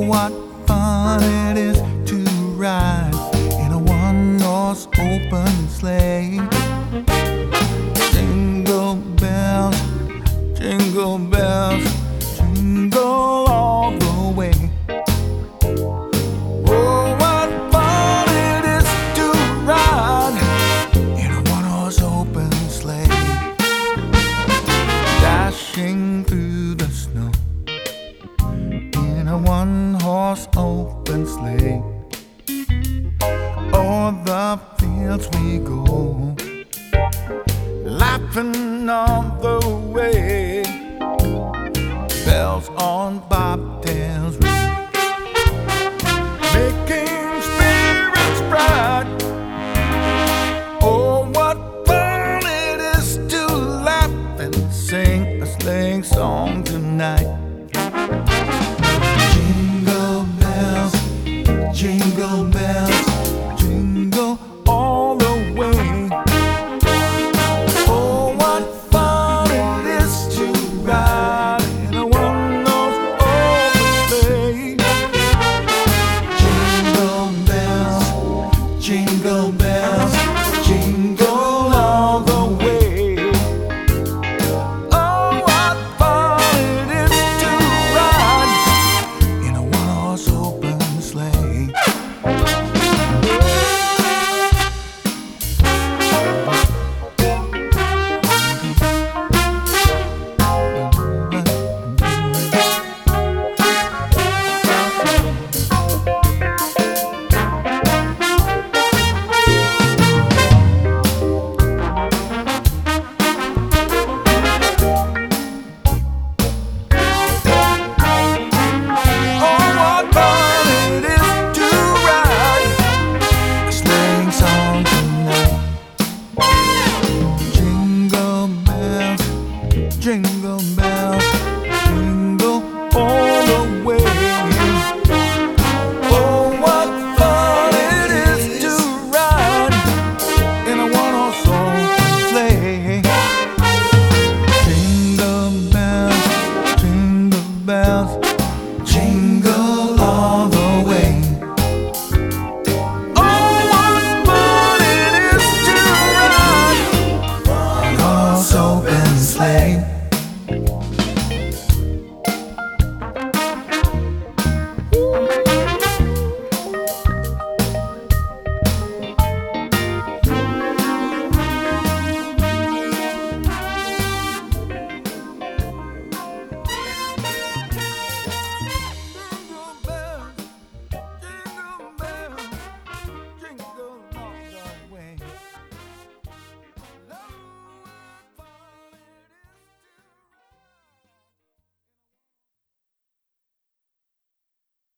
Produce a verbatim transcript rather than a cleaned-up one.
what fun it is to ride in a one-horse open sleigh. Jingle bells, jingle bells, jingle all the way. Oh, what fun it is to ride in a one-horse open sleigh, dashing through the snow in a one-horse open sleigh. O'er the fields we go, laughing all the way. Bells on